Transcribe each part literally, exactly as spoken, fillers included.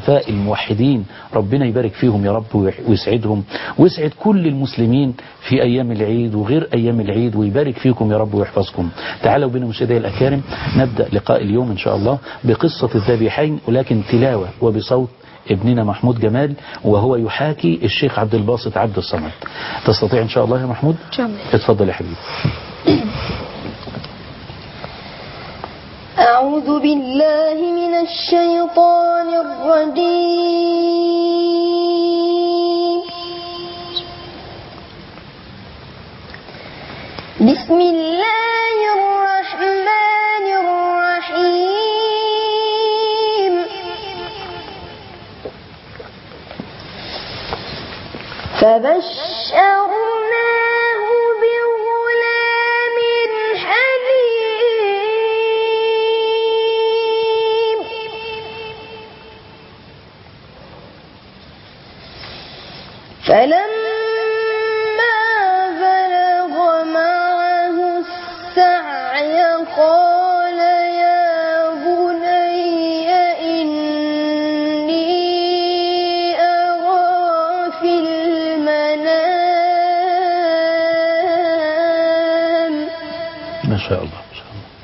فالموحدين ربنا يبارك فيهم يا رب ويسعدهم ويسعد كل المسلمين في أيام العيد وغير أيام العيد ويبارك فيكم يا رب ويحفظكم. تعالوا بنا مشاهدي الأكارم نبدأ لقاء اليوم إن شاء الله بقصة الذبيحين ولكن تلاوة وبصوت ابننا محمود جمال وهو يحاكي الشيخ عبد الباسط عبد الصمد. تستطيع إن شاء الله يا محمود؟ اتفضل يا حبيبي. أعوذ بالله من الشيطان الرجيم. بسم الله الرحمن الرحيم. فبشرناه بغلام حليم فلما بلغ معه السعي قال يا بني إني أرى في المنام. ما شاء الله ما شاء الله.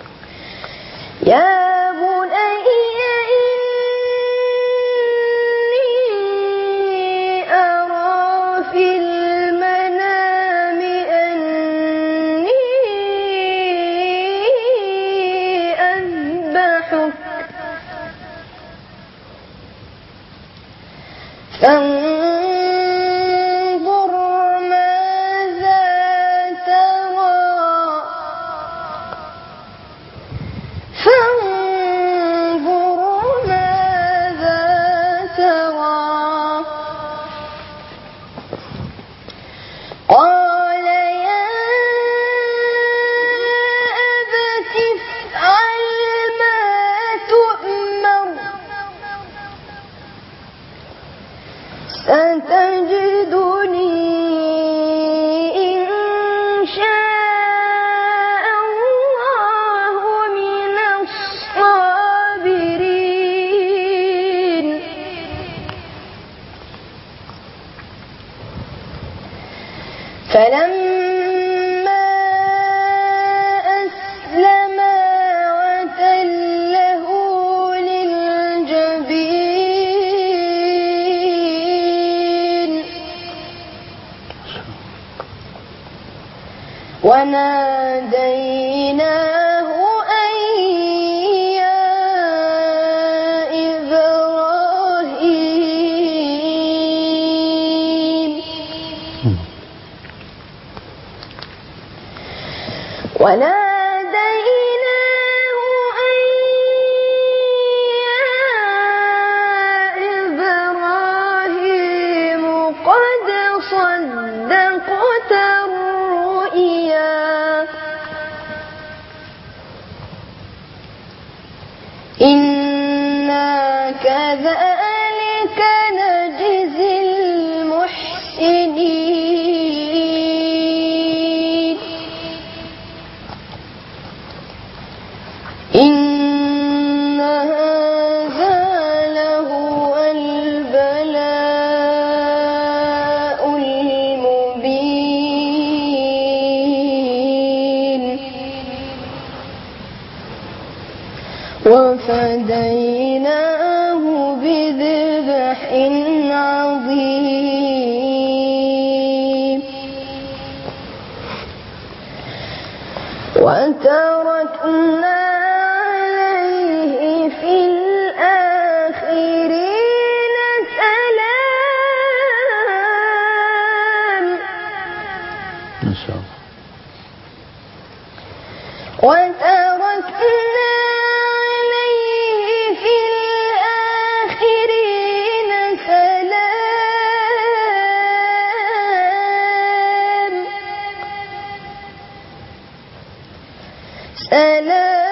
يا بني إني أرى في المنام أني أذبحك فانظر ماذا ترى فانظر ماذا ترى قال يا أبت افعل ما تؤمر ستجدني إن شاء الله من الصابرين. فلما أسلما وتله للجبين وناديناه أن يا إبراهيم وناديناه أن يا إبراهيم قد صدقت الرؤيا إنا كذلك نجزي المحسنين. إن هذا لهو البلاء المبين. وفديناه بذبح عظيم وتركنا عليه في الآخرين سلام. ما شاء الله. وتركنا عليه في الآخرين سلام سلام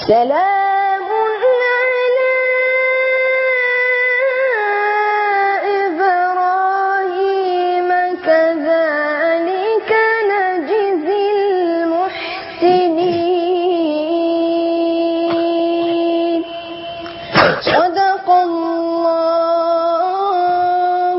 سلام على إبراهيم كذلك نجزي المحسنين صدق الله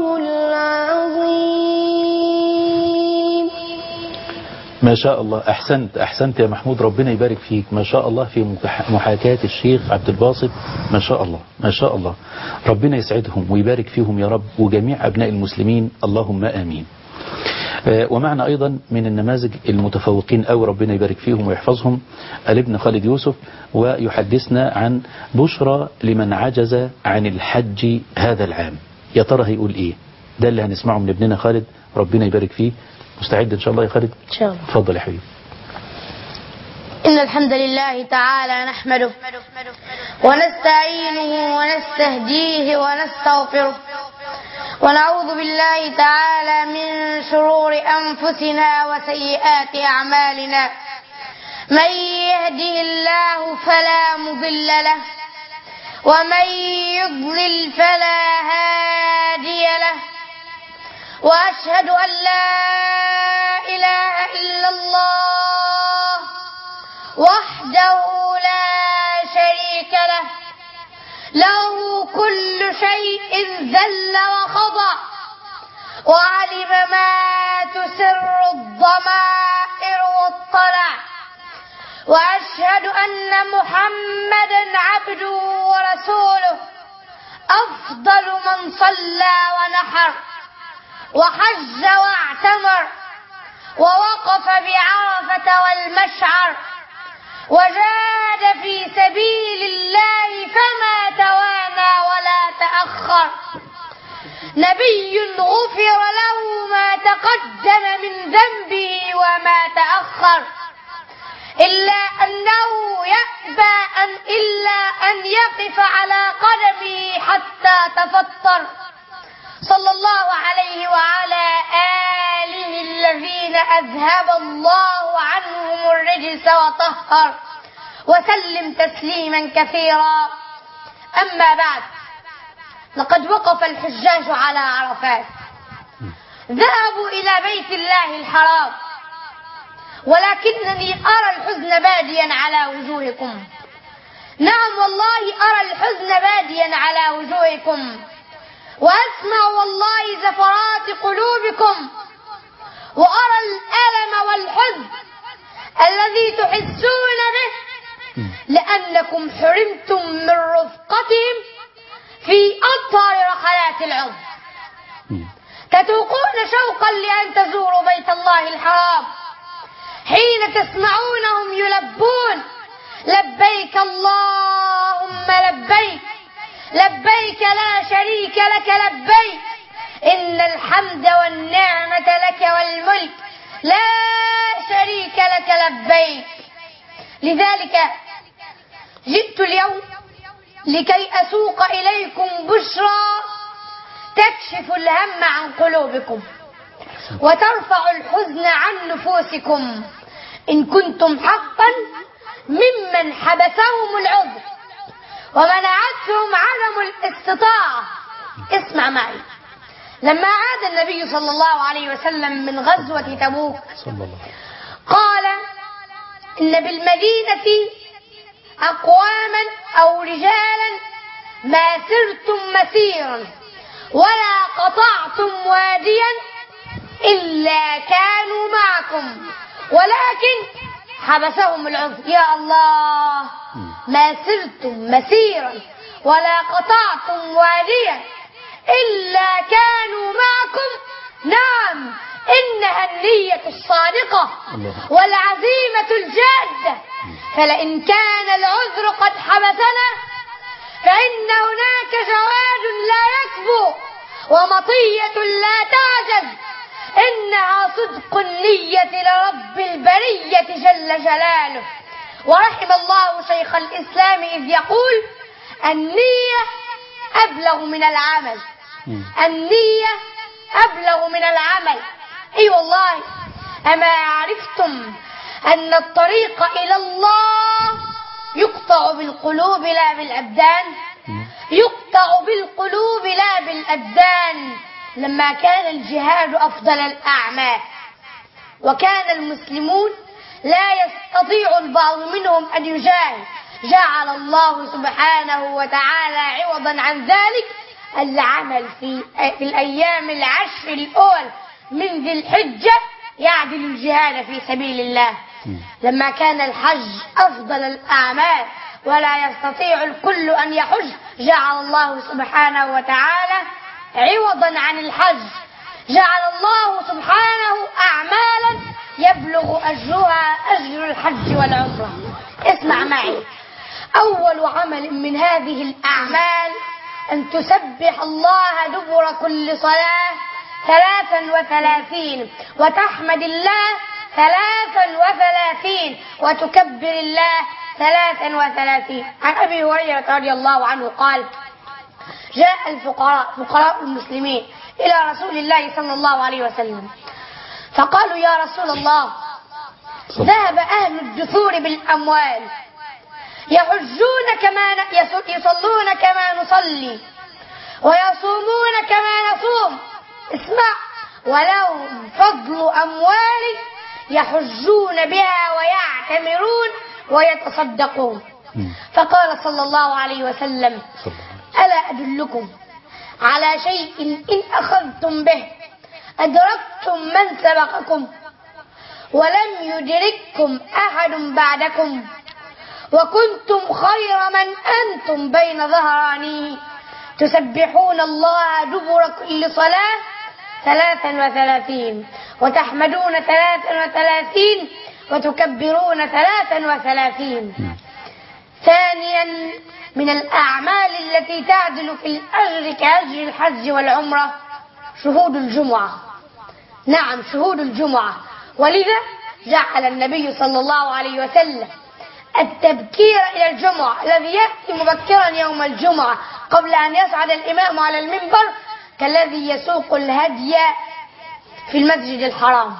العظيم. ما شاء الله، أحسنت أحسنت يا محمود، ربنا يبارك فيك. ما شاء الله في مح- محاكاة الشيخ عبد الباسط، ما شاء الله ما شاء الله، ربنا يسعدهم ويبارك فيهم يا رب وجميع أبناء المسلمين، اللهم آمين. آه، ومعنا أيضا من النماذج المتفوقين أو ربنا يبارك فيهم ويحفظهم الابن خالد يوسف، ويحدثنا عن بشرى لمن عجز عن الحج هذا العام. يا ترى هيقول إيه؟ ده اللي هنسمعه من ابننا خالد، ربنا يبارك فيه. مستعد إن شاء الله يا خالد؟ إن شاء الله. اتفضل يا حبيبي. إن الحمد لله تعالى نحمده ونستعينه ونستهديه ونستغفره ونعوذ بالله تعالى من شرور أنفسنا وسيئات أعمالنا. من يهده الله فلا مضل له ومن يضلل فلا هادي له، وأشهد أن لا إله إلا الله وحده لا شريك له، له كل شيء ذل وخضع وعلم ما تسر الضمائر واطلع، وأشهد أن محمدا عبده ورسوله أفضل من صلى ونحر وحج واعتمر ووقف بعرفة والمشعر وجاهد في سبيل الله فما توانى ولا تأخر، نبي غفر له ما تقدم من ذنبه وما تأخر، إلا أنه يأبى أن إلا أن يقف على قدمه حتى تفطر، صلى الله عليه وعلى آله الذين أذهب الله عنهم الرجس وطهر، وسلم تسليما كثيرا. أما بعد، لقد وقف الحجاج على عرفات، ذهبوا إلى بيت الله الحرام، ولكنني أرى الحزن باديا على وجوهكم. نعم والله أرى الحزن باديا على وجوهكم، وأسمع والله زفرات قلوبكم، وأرى الألم والحزن الذي تحسون به لأنكم حرمتم من رفقتهم في أطهر رحلات العمر، تتوقون شوقا لأن تزوروا بيت الله الحرام حين تسمعونهم يلبون لبيك اللهم لبيك لبيك لا شريك لك لبيك إن الحمد والنعمة لك والملك لا شريك لك لبيك. لذلك جئت اليوم لكي أسوق إليكم بشرى تكشف الهم عن قلوبكم وترفع الحزن عن نفوسكم إن كنتم حقا ممن حبسهم العذر ومنعتهم عدم الاستطاعة. اسمع معي، لما عاد النبي صلى الله عليه وسلم من غزوة تبوك قال إن بالمدينة أقواما أو رجالا ما سرتم مسيرا ولا قطعتم واديا إلا كانوا معكم ولكن حبسهم العذر. يا الله، ما سرتم مسيرا ولا قطعتم واديا إلا كانوا معكم. نعم، إنها النية الصادقة والعزيمة الجادة، فلئن كان العذر قد حبسنا فإن هناك جواد لا يكبو ومطية لا تعجز، إنها صدق النية لرب البرية جل جلاله. ورحم الله شيخ الإسلام إذ يقول النية أبلغ من العمل، النية أبلغ من العمل. أي والله، أما عرفتم أن الطريق إلى الله يقطع بالقلوب لا بالأبدان يقطع بالقلوب لا بالأبدان لما كان الجهاد أفضل الأعمال وكان المسلمون لا يستطيع البعض منهم أن يجاهد جعل الله سبحانه وتعالى عوضا عن ذلك العمل في, في الأيام العشر الأول من ذي الحجة يعدل الجهاد في سبيل الله. لما كان الحج أفضل الأعمال ولا يستطيع الكل أن يحج جعل الله سبحانه وتعالى عوضا عن الحج جعل الله سبحانه أعمالا يبلغ أجرها أجر الحج والعمرة. اسمع معي، أول عمل من هذه الأعمال أن تسبح الله دبر كل صلاة ثلاثا وثلاثين وتحمد الله ثلاثا وثلاثين وتكبر الله ثلاثا وثلاثين. عن أبي هريرة رضي الله عنه قال: جاء الفقراء فقراء المسلمين إلى رسول الله صلى الله عليه وسلم فقالوا: يا رسول الله، ذهب أهل الدثور بالأموال يحجون كما يصلون كما نصلي ويصومون كما نصوم، اسمع، ولهم فضل أموال يحجون بها ويعتمرون ويتصدقون. فقال صلى الله عليه وسلم: ألا أدلكم على شيء إن أخذتم به أدركتم من سبقكم ولم يدرككم أحد بعدكم وكنتم خير من أنتم بين ظهرانيه تسبحون الله دبر كل صلاة ثلاثا وثلاثين وتحمدون ثلاثا وثلاثين وتكبرون ثلاثا وثلاثين. ثانيا من الأعمال التي تعدل في الأجر كأجر الحج والعمرة شهود الجمعة. نعم، شهود الجمعة. ولذا جعل النبي صلى الله عليه وسلم التبكير إلى الجمعة الذي يأتي مبكرا يوم الجمعة قبل أن يصعد الإمام على المنبر كالذي يسوق الهدي في المسجد الحرام.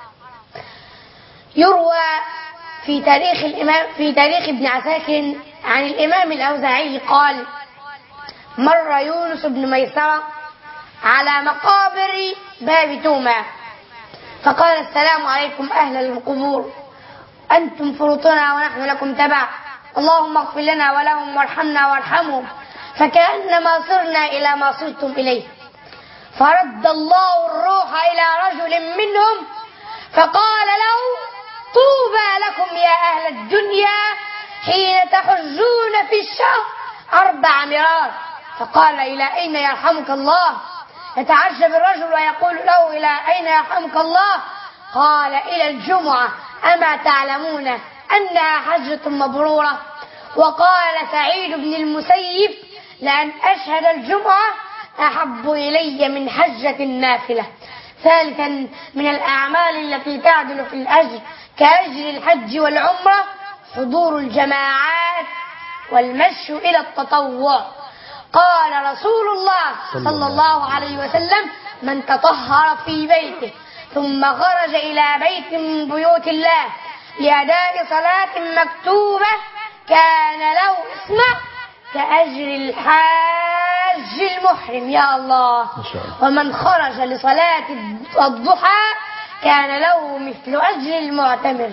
يروى في تاريخ الإمام في تاريخ ابن عساكر عن الإمام الأوزاعي قال: مر يونس بن ميسرة على مقابر باب توما فقال: السلام عليكم أهل القبور، أنتم فرطنا ونحن لكم تبع، اللهم اغفر لنا ولهم وارحمنا وارحمهم فكأنما صرنا إلى ما صرتم إليه. فرد الله الروح إلى رجل منهم فقال له: طوبى لكم يا أهل الدنيا حين تحجون في الشهر أربع مرات. فقال: إلى أين يرحمك الله؟ يتعجب الرجل ويقول له: إلى أين يرحمك الله؟ قال: إلى الجمعة، أما تعلمون أنها حجة مبرورة؟ وقال سعيد بن المسيب: لأن أشهد الجمعة أحب إلي من حجة النافلة. ثالثا من الأعمال التي تعدل في الأجر كأجر الحج والعمرة حضور الجماعات والمشي إلى التطوع. قال رسول الله صلى الله عليه وسلم: من تطهر في بيته ثم خرج إلى بيت من بيوت الله لأداء صلاة مكتوبة كان له، اسمع، كأجر الحاج المحرم. يا الله. ومن خرج لصلاة الضحى كان له مثل أجر المعتمر.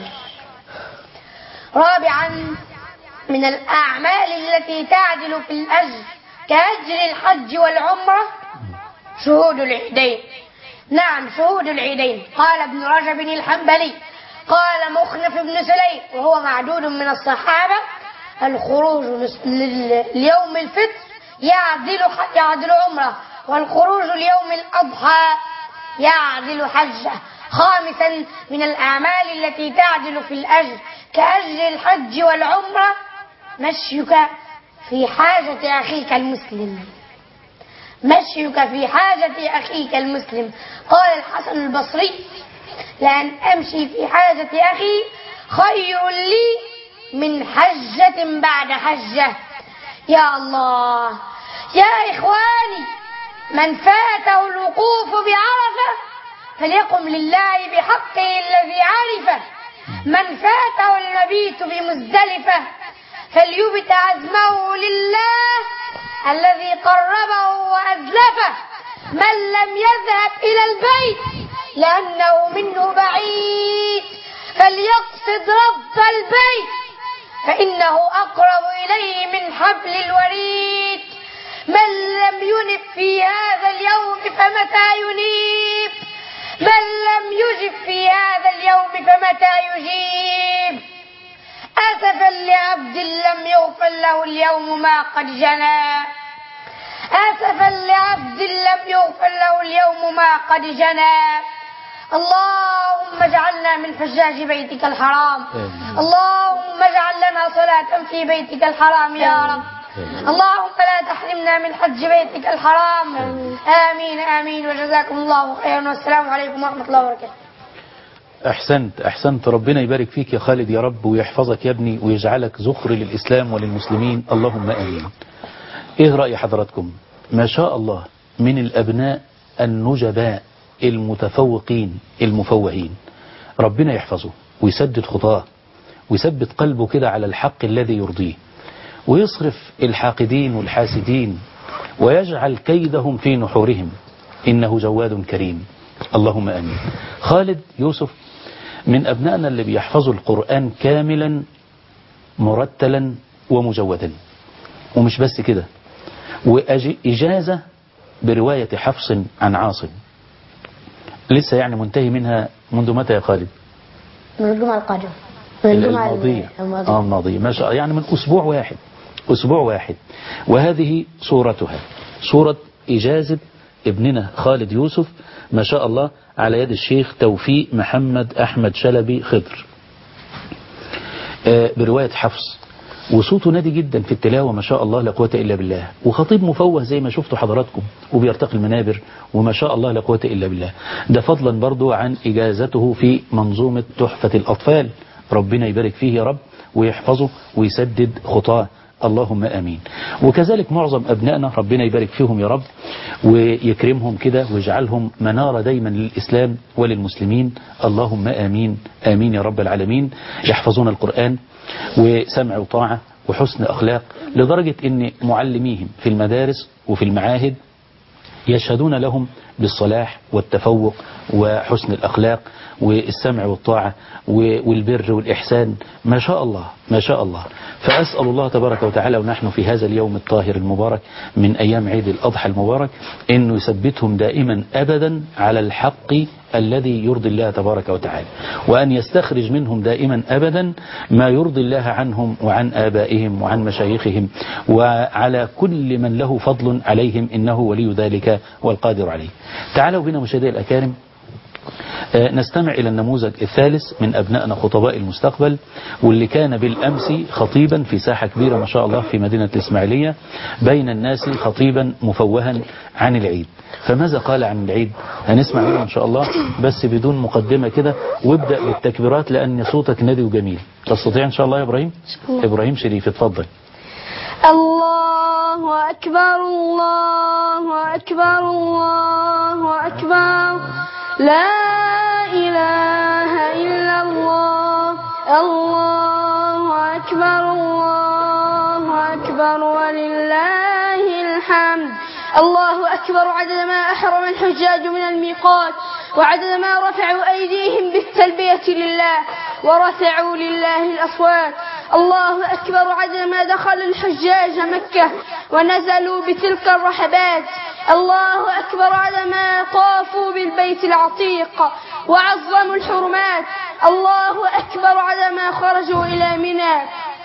رابعا من الأعمال التي تعدل في الأجر كأجر الحج والعمرة شهود العيدين. نعم، شهود العيدين. قال ابن رجب الحنبلي قال مخنف بن سليم وهو معدود من الصحابة: الخروج ليوم الفطر يعدل يعدل عمره، والخروج ليوم الأضحى يعدل حجه. خامسا من الأعمال التي تعدل في الأجر كأجر الحج والعمرة مشيك في حاجة أخيك المسلم. مشيك في حاجة أخيك المسلم. قال الحسن البصري: لأن أمشي في حاجة أخي خير لي من حجة بعد حجة. يا الله يا إخواني، من فاته الوقوف بعرفة فليقم لله بحقه الذي عرفه، من فاته المبيت بمزدلفة فليبت عزمه لله الذي قربه وأزلفه. من لم يذهب إلى البيت لأنه منه بعيد فليقصد رب البيت فإنه أقرب إليه من حبل الوريد. من لم ينب في هذا اليوم فمتى ينيب؟ من لم يجب في هذا اليوم فمتى يجيب؟ أسفا لعبد لم يغفر له اليوم ما قد جنى. أسفا لعبد لم يغفر له اليوم ما قد جنى. اللهم اجعلنا من حجاج بيتك الحرام. اللهم اجعل لنا صلاة في بيتك الحرام يا رب. اللهم لا تحرمنا من حج بيتك الحرام. آمين آمين وجزاكم الله خيرا والسلام عليكم ورحمة الله وبركاته. أحسنت أحسنت ربنا يبارك فيك يا خالد يا رب ويحفظك يا ابني ويجعلك ذخر للإسلام وللمسلمين اللهم آمين. إيه رأي حضراتكم؟ ما شاء الله من الأبناء النجباء المتفوقين المفوهين، ربنا يحفظه ويسدد خطاه ويثبت قلبه كده على الحق الذي يرضيه ويصرف الحاقدين والحاسدين ويجعل كيدهم في نحورهم إنه جواد كريم اللهم آمين. خالد يوسف من أبنائنا اللي بيحفظوا القرآن كاملا مرتلا ومجودا، ومش بس كده، وإجازة برواية حفص عن عاصم لسه يعني منتهي منها منذ متى يا خالد؟ من الجمعة القادمة، من الجمعة الماضية الماضية آه الماضية ما شاء يعني من أسبوع واحد أسبوع واحد. وهذه صورتها صورة إجازة ابننا خالد يوسف ما شاء الله على يد الشيخ توفيق محمد أحمد شلبي خضر آه برواية حفص، وصوته نادي جدا في التلاوة ما شاء الله لا قوة إلا بالله، وخطيب مفوه زي ما شفتوا حضراتكم وبيرتقي المنابر وما شاء الله لا قوة إلا بالله. ده فضلا برضو عن إجازته في منظومة تحفة الأطفال، ربنا يبارك فيه يا رب ويحفظه ويسدد خطاه اللهم آمين. وكذلك معظم أبنائنا ربنا يبارك فيهم يا رب ويكرمهم كده ويجعلهم منارة دايما للإسلام وللمسلمين اللهم آمين آمين يا رب العالمين. يحفظون القرآن وسمع وطاعة وحسن أخلاق لدرجة أن معلميهم في المدارس وفي المعاهد يشهدون لهم بالصلاح والتفوق وحسن الأخلاق والسمع والطاعة والبر والإحسان ما شاء الله ما شاء الله. فأسأل الله تبارك وتعالى ونحن في هذا اليوم الطاهر المبارك من أيام عيد الأضحى المبارك أنه يثبتهم دائما أبدا على الحق الذي يرضي الله تبارك وتعالى، وأن يستخرج منهم دائما أبدا ما يرضي الله عنهم وعن آبائهم وعن مشايخهم وعلى كل من له فضل عليهم إنه ولي ذلك والقادر عليه. تعالوا بنا مشاهدي الأكارم نستمع إلى النموذج الثالث من أبنائنا خطباء المستقبل، واللي كان بالأمس خطيبا في ساحة كبيرة ما شاء الله في مدينة الإسماعيلية بين الناس خطيبا مفوها عن العيد. فماذا قال عن العيد؟ هنسمع منه إن شاء الله بس بدون مقدمة كده، وابدأ بالتكبيرات لأن صوتك نادي وجميل. تستطيع إن شاء الله يا إبراهيم؟ إبراهيم شريف اتفضل. الله أكبر الله أكبر الله أكبر لا إله إلا الله الله أكبر الله أكبر ولله الحمد. الله أكبر عدد ما أحرم الحجاج من الميقات وعدد ما رفعوا أيديهم بالتلبية لله ورفعوا لله الأصوات. الله أكبر عدد ما دخل الحجاج مكة ونزلوا بتلك الرحبات. الله أكبر عدد ما طافوا بالبيت العتيق وعظموا الحرمات. الله أكبر عدد ما خرجوا إلى منى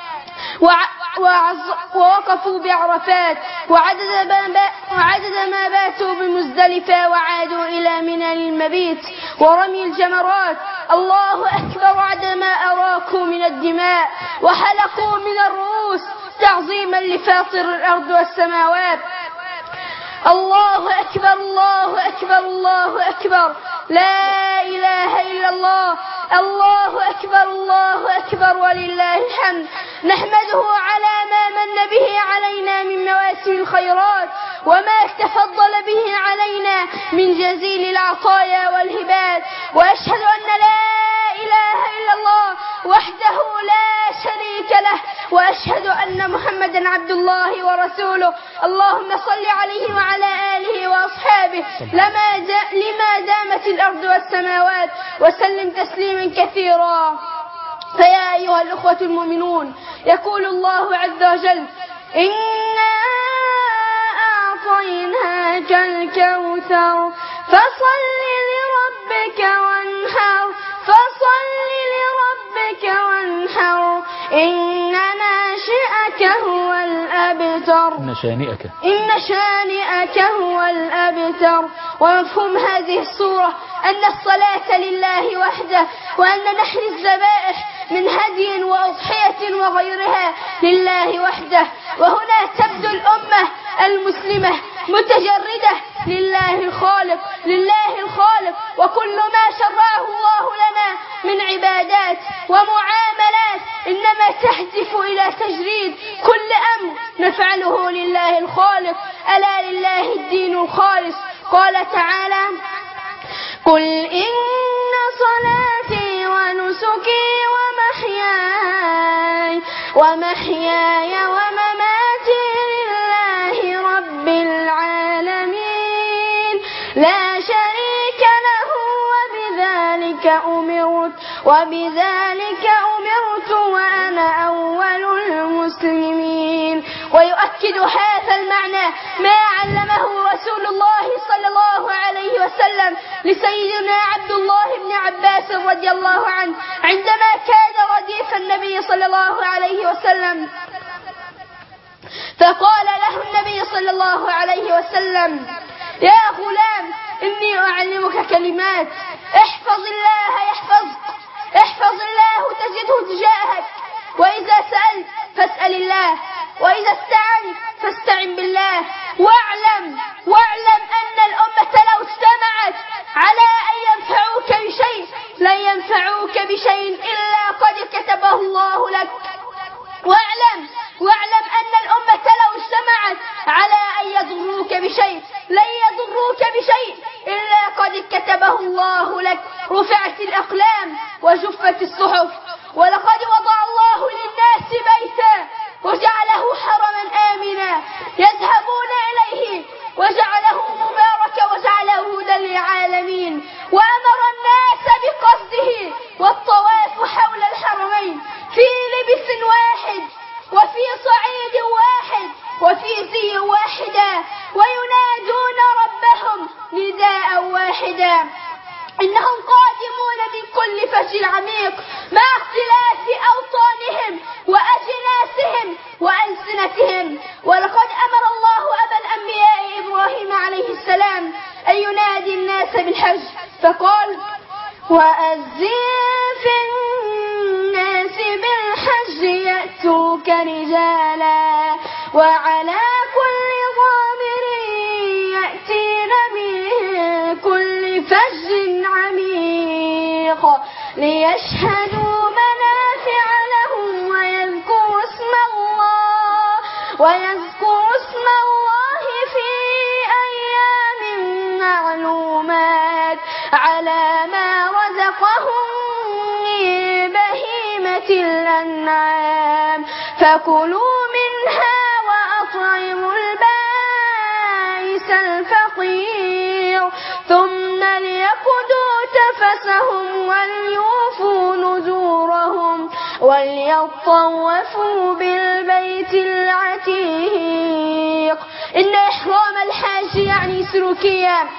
ووقفوا بعرفات وعدد ما, وعدد ما باتوا بمزدلفة وعادوا إلى منى للمبيت ورمي الجمرات. الله أكبر عدد ما أراكوا من الدماء وحلقوا من الرؤوس تعظيما لفاطر الأرض والسماوات. الله أكبر الله أكبر الله أكبر لا إله إلا الله الله أكبر الله أكبر ولله الحمد. نحمده على ما من به علينا من مواسم الخيرات وما تفضل به علينا من جزيل العطايا والهبات، وأشهد أن لا إله إلا الله وحده لا شريك له، وأشهد أن محمدا عبد الله ورسوله. اللهم صل عليه وعلى آله وأصحابه لما, لما دامت الأرض والسماوات، وسلم تسليما كثيرا. فيا أيها الأخوة المؤمنون، يقول الله عز وجل: إنا أعطيناك الكوثر فصل لربك وانحر فصل لربك وانحر إن ناشئك هو الأبتر إن شانئك إن شانئك هو الأبتر. ومفهوم هذه الصورة أن الصلاة لله وحده، وأن نحر الذبائح من هدي وأضحية وغيرها لله وحده. وهنا تبدو الأمة المسلمة متجردة لله الخالق لله الخالق وكل ما شرعه الله لنا من عبادات ومعاملات إنما تهدف إلى تجريد كل أمر نفعله لله الخالق. ألا لله الدين الخالص. قال تعالى: قل إن صلاتي ونسكي ومحياي ومحياي ومماتي لله رب العالمين لا شريك له وبذلك أمرت وبذلك أمرت وأنا أول المسلمين. ويؤكد هذا المعنى ما علمه رسول الله صلى الله عليه وسلم لسيدنا عبد الله بن عباس رضي الله عنه عندما كان رديف النبي صلى الله عليه وسلم، فقال له النبي صلى الله عليه وسلم: يا غلام، إني أعلمك كلمات، احفظ الله يحفظك، احفظ الله تجده تجاهك، وإذا سألت فاسأل الله، وإذا استعنت فاستعن بالله. واعلم واعلم أن الأمة لو اجتمعت على أن ينفعوك بشيء لن ينفعوك بشيء إلا قد كتبه الله لك. واعلم واعلم أن الأمة لو اجتمعت على أن يضروك بشيء لن يضروك بشيء إلا قد كتبه الله لك. رفعت الأقلام وجفت الصحف، ولقد وضع الله للناس بيتا وجعله حرما آمنا يذهبون إليه، وجعله مباركا وجعله هدى للعالمين، وأمر الناس بقصده والطواف حول الحرمين في لبس واحد وفي صعيد واحد وفي زي واحدة، وينادون ربهم نداء واحدا. إنهم قادمون من كل فج عميق مع اختلاف أوطانهم وأجناسهم وألسنتهم. ولقد أمر الله أبا الأنبياء إبراهيم عليه السلام أن ينادي الناس بالحج، فقال: وأذن في الناس بالحج يأتوك رجالا وعلى كل ضامر يأتين من كل فج عميق ليشهدوا منافع لهم ويذكروا اسم الله ويذكروا اسم الله في أيام معلومات على ما رزقهم من بهيمة الأنعام فكلوا منها وأطعموا البائس الفقير ثم ليقضوا تفسهم وليوفوا نذورهم وليطوفوا بالبيت العتيق. إن إحرام الحاج يعني سلوكيا،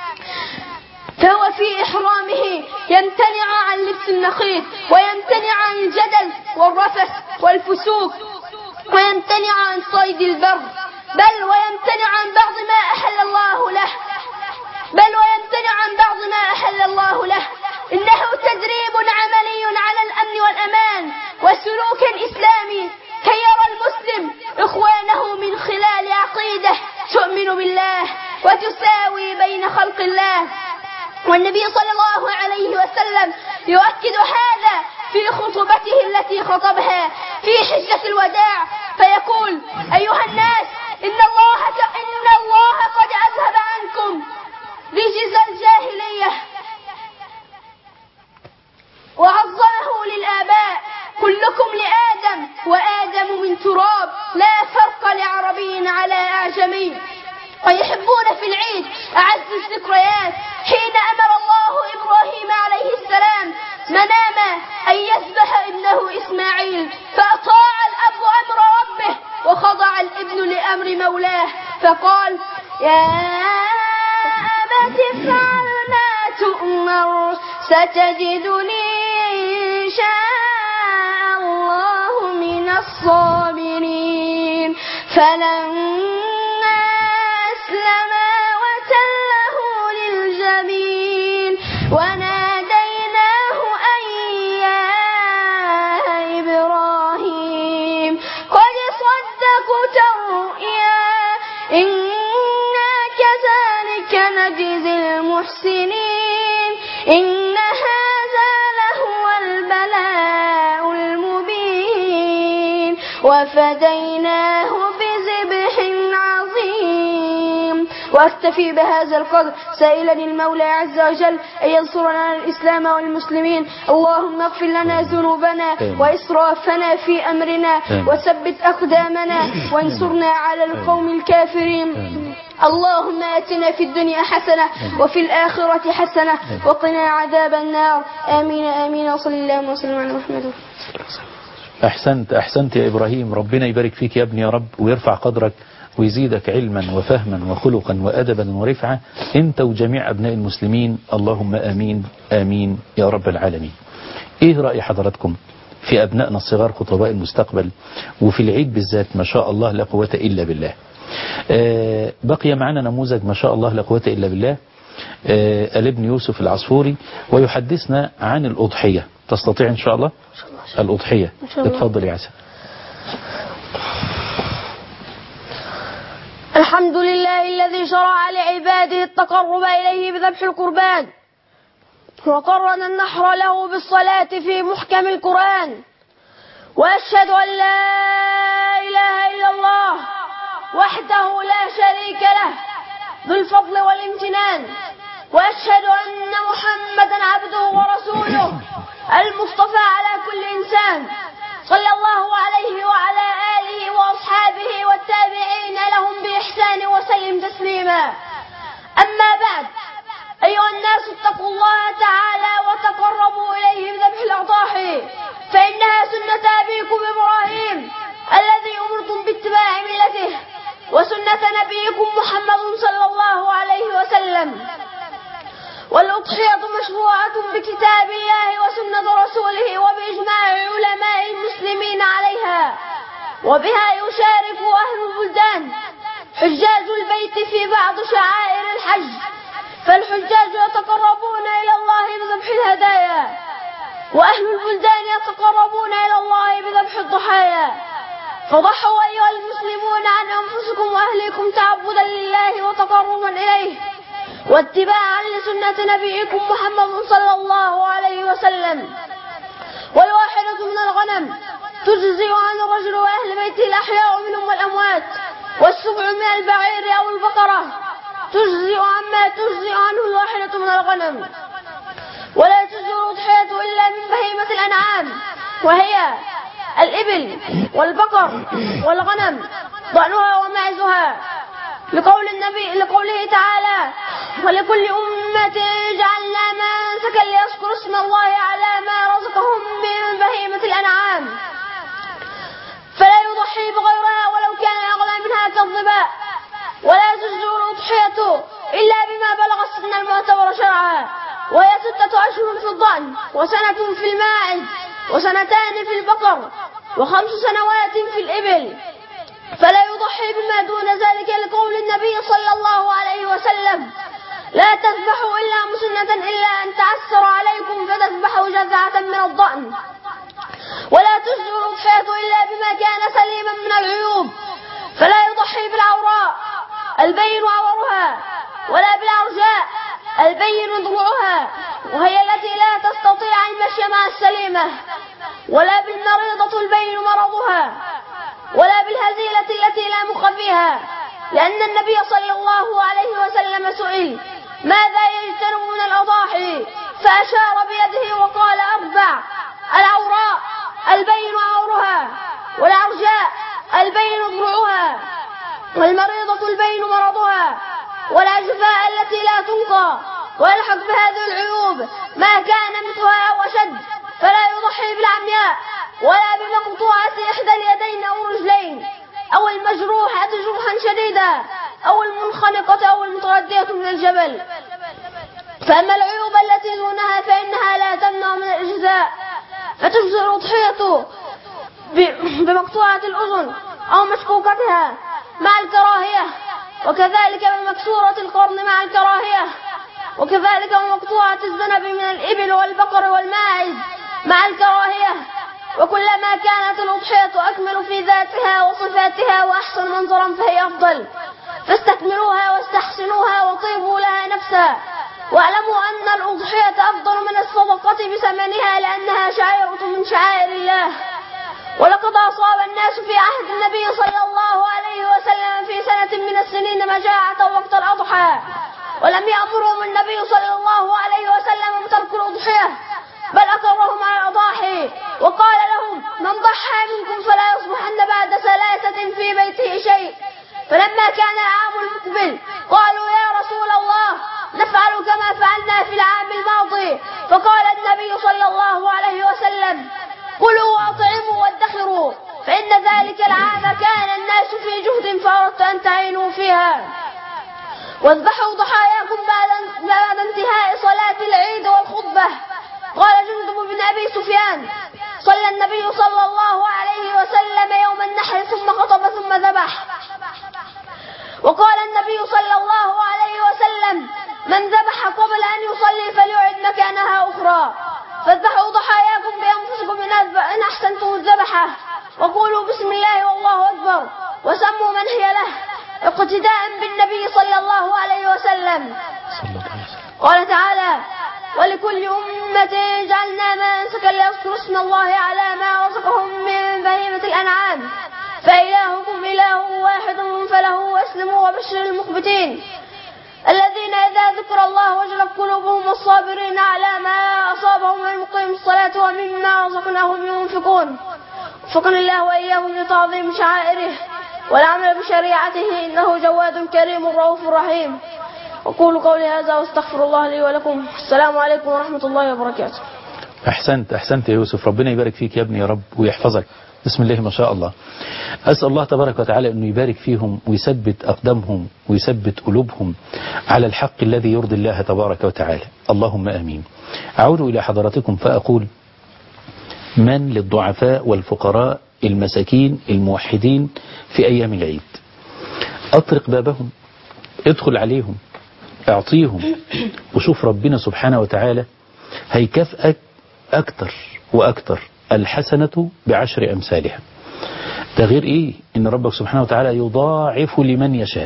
فهو في إحرامه يمتنع عن لبس النخيط، ويمتنع عن الجدل والرفث والفسوق، ويمتنع عن صيد البر، بل ويمتنع عن بعض ما أحل الله له بل ويمتنع عن بعض ما أحل الله له. إنه تدريب عملي على الأمن والأمان وسلوك إسلامي كي يرى المسلم إخوانه من خلال عقيدة تؤمن بالله وتساوي بين خلق الله. والنبي صلى الله عليه وسلم يؤكد هذا في خطبته التي خطبها في حجة الوداع، فيقول: أيها الناس، إن الله إن الله قد أذهب عنكم رجز الجاهلية وعظمه للآباء كلكم لآدم وآدم من تراب، لا فرق لعربي على أعجمي. ويحبون في العيد أعز الذكريات حين أمر الله إبراهيم عليه السلام منام أن يذبح ابنه إسماعيل، فأطاع الأب أمر ربه وخضع الابن لأمر مولاه، فقال: يا أبت افعل ما تؤمر ستجدني إن شاء الله من الصابرين. فلما أسلما وتله للجبين وناديناه أن يا إبراهيم قد صدقت الرؤيا إنا كذلك نجزي المحسنين إن هذا لهو البلاء المبين وفديناه بذبح عظيم. وأكتفي بهذا القدر سائلا المولى عز وجل أن ينصرنا على الإسلام والمسلمين. اللهم اغفر لنا ذنوبنا وإسرافنا في أمرنا وثبت أقدامنا وانصرنا على القوم الكافرين. اللهم آتنا في الدنيا حسنة وفي الآخرة حسنة وقنا عذاب النار. آمين آمين. وصلى الله وسلم على محمد. أحسنت أحسنت يا إبراهيم، ربنا يبارك فيك يا ابني يا رب، ويرفع قدرك ويزيدك علما وفهما وخلقا وأدبا ورفعة أنت وجميع أبناء المسلمين. اللهم آمين آمين يا رب العالمين. إيه رأي حضراتكم في أبنائنا الصغار خطباء المستقبل، وفي العيد بالذات ما شاء الله لا قوة إلا بالله؟ آه بقي معنا نموذج ما شاء الله لا قوة إلا بالله، آه الابن يوسف العصفوري، ويحدثنا عن الأضحية. تستطيع إن شاء الله الأضحية؟ اتفضل يا عسى. الحمد لله الذي شرع لعباده التقرب إليه بذبح القربان، وقرن النحر له بالصلاة في محكم القرآن، وأشهد أن لا إله إلا الله وحده لا شريك له ذو الفضل والامتنان، وأشهد أن محمدا عبده ورسوله المصطفى على كل إنسان، صلى الله عليه وعلى آله وأصحابه والتابعين لهم بإحسان وسلم تسليما. أما بعد، أيها الناس اتقوا الله تعالى وتقربوا إليه بذبح الأضاحي، فإنها سنة أبيكم إبراهيم الذي أمرتم باتباع ملته، وسنة نبيكم محمد صلى الله عليه وسلم. والأضحية مشروعة بكتاب الله وسنة رسوله وبإجماع علماء المسلمين عليها، وبها يشارك أهل البلدان حجاج البيت في بعض شعائر الحج، فالحجاج يتقربون إلى الله بذبح الهدايا، وأهل البلدان يتقربون إلى الله بذبح الضحايا. فضحوا أيها المسلمون عن أنفسكم وأهليكم تعبدا لله وتقربا إليه واتباعا لسنة نبيكم محمد صلى الله عليه وسلم. والواحدة من الغنم تجزئ عن الرجل وأهل بيته الأحياء منهم والأموات، والسبع من البعير أو البقرة تجزئ عما تجزئ عنه الواحدة من الغنم. ولا تجزئ الأضحية إلا من بهيمة الأنعام، وهي الإبل والبقر والغنم ضأنها ومعزها، لقول النبي لقوله تعالى: ولكل أمة جعلنا منسكا ليذكروا اسم الله على ما رزقهم من بهيمة الأنعام، فلا يضحي بغيرها ولو كان أغلى منها كالظباء. ولا تجزئ الأضحية إلا بما بلغ السن المعتبر شرعا، وهي ستة أشهر في الضأن، وسنة في الماعز، وسنتان في البقر، وخمس سنوات في الإبل. فلا يضحي بما دون ذلك لقول النبي صلى الله عليه وسلم: لا تذبحوا إلا مسنة إلا أن تعسر عليكم فتذبحوا جذعة من الضأن. ولا تجزئ الأضحية إلا بما كان سليما من العيوب، فلا يضحي بالعوراء البين عورها، ولا بالعرجاء البين ضلوعها وهي التي لا تستطيع المشي مع السليمة، ولا بالمريضة البين مرضها، ولا بالهزيلة التي لا مخ فيها، لأن النبي صلى الله عليه وسلم سئل: ماذا يجتنب من الأضاحي؟ فأشار بيده وقال: أربع: العوراء البين عورها، والعرجاء البين ضلوعها، والمريضة البين مرضها، والعجفاء التي لا تنقى. ويلحق بهذه العيوب ما كان مثلها أو أشد، فلا يضحي بالعمياء ولا بمقطوعة إحدى اليدين أو الرجلين أو المجروحة جرحا شديدا أو المنخنقة أو المتردية من الجبل. فأما العيوب التي دونها فإنها لا تمنع من الإجزاء، فتجزئ الأضحية بمقطوعة الأذن أو مشكوكتها مع الكراهية، وكذلك بمكسورة القرن مع الكراهية، وكذلك بمقطوعة الذنب من الإبل والبقر والماعز مع الكراهية. وكلما كانت الأضحية أكمل في ذاتها وصفاتها وأحسن منظرا فهي أفضل، فاستكملوها واستحسنوها وطيبوا لها نفسا. واعلموا أن الأضحية أفضل من الصدقة بثمنها، لأنها شعيرة من شعائر الله. ولقد أصاب الناس في عهد النبي صلى الله عليه وسلم في سنة من السنين مجاعة وقت الأضحى، ولم يأمرهم النبي صلى الله عليه وسلم بترك الأضحية، بل أقرهم على الأضاحي وقال لهم: من ضحى منكم فلا يصبحن بعد ثلاثة في بيته شيء. فلما كان العام المقبل قالوا: يا رسول الله، نفعل كما فعلنا في العام الماضي. فقال النبي صلى الله عليه وسلم: كلوا وأطعموا وادخروا، فإن ذلك العام كان الناس في جهد فأردت أن تعينوا فيها. واذبحوا ضحاياكم بعد انتهاء صلاة العيد والخطبة. قال جندب بن أبي سفيان: صلى النبي صلى الله عليه وسلم يوم النحر ثم خطب ثم ذبح. وقال النبي صلى الله عليه وسلم: من ذبح قبل أن يصلي فليعد مكانها أخرى. فاذبحوا ضحاياكم بأنفسكم إن أحسنتم الذبحة، وقولوا بسم الله والله أكبر، وسموا من هي له، اقتداء بالنبي صلى الله عليه وسلم. قال تعالى: ولكل أمة جعلنا منسكا ليذكروا اسم الله على ما رزقهم من بهيمة الأنعام، فإلهكم إله واحد فله أسلموا وبشر المخبتين الذين إذا ذكر الله وجلت قلوبهم والصابرين على ما أصابهم والمقيم الصلاة ومما رزقناهم ينفقون. وفقنا الله وإياهم لتعظيم شعائره والعمل بشريعته، إنه جواد كريم رؤوف رحيم. أقول قولي هذا واستغفر الله لي ولكم. السلام عليكم ورحمة الله وبركاته. أحسنت أحسنت يا يوسف، ربنا يبارك فيك يا ابني يا رب ويحفظك. بسم الله ما شاء الله. أسأل الله تبارك وتعالى أنه يبارك فيهم ويثبت أقدامهم ويثبت قلوبهم على الحق الذي يرضي الله تبارك وتعالى، اللهم آمين. أعود إلى حضراتكم فأقول: من للضعفاء والفقراء المساكين الموحدين في أيام العيد؟ أطرق بابهم، ادخل عليهم، اعطيهم، وشوف ربنا سبحانه وتعالى هيكافئك أكتر وأكتر. الحسنة بعشر أمثالها. ده غير إيه؟ إن ربك سبحانه وتعالى يضاعف لمن يشاء.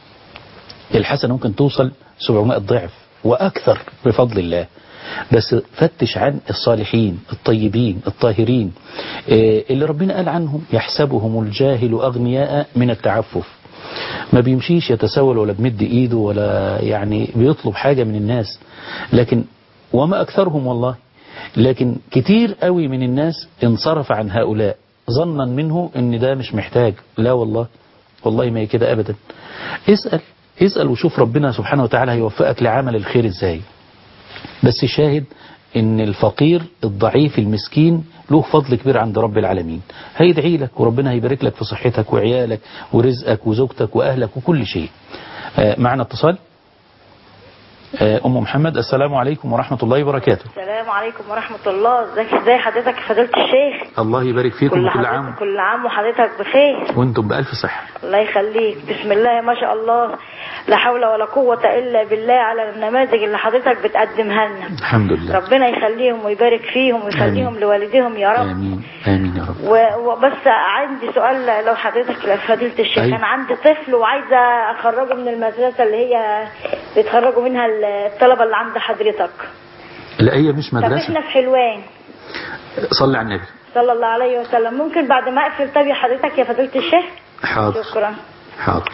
الحسنة ممكن توصل سبعمائة ضعف وأكثر بفضل الله. بس فتش عن الصالحين الطيبين الطاهرين اللي ربنا قال عنهم: يحسبهم الجاهل أغنياء من التعفف. ما بيمشيش يتسول ولا بمد إيده ولا يعني بيطلب حاجة من الناس، لكن وما أكثرهم والله. لكن كتير قوي من الناس انصرف عن هؤلاء ظنا منه ان ده مش محتاج. لا والله، والله ما هي كده ابدا. اسأل اسأل وشوف ربنا سبحانه وتعالى هيوفقك لعمل الخير ازاي. بس شاهد ان الفقير الضعيف المسكين له فضل كبير عند رب العالمين. هيدعي لك وربنا هيبارك لك في صحتك وعيالك ورزقك وزوجتك واهلك وكل شيء. آه معنا اتصال. أم محمد: السلام عليكم ورحمة الله وبركاته. السلام عليكم ورحمة الله. ازيك ازاي حضرتك يا فضيلة الشيخ؟ الله يبارك فيكم كل وكل عام كل عام وحضرتك بخير وانتم بألف صحة. الله يخليك. بسم الله ما شاء الله، لا حول ولا قوة إلا بالله على النماذج اللي حضرتك بتقدمها لنا. الحمد لله. ربنا يخليهم ويبارك فيهم ويخليهم لوالديهم يا رب. آمين آمين يا رب. وبس عندي سؤال لو حضرتك لفضيلة الشيخ. أي. أنا عندي طفل وعايزة أخرجه من المدرسة اللي هي بيتخرجوا منها الطلبة اللي عند حضرتك. لا هي مش مدرسة. طب احنا في حلوان. صلي على النبي صلى الله عليه وسلم. ممكن بعد ما أقفل طب يا حضرتك يا فضيلة الشيخ؟ حاضر. شكرا. حاضر.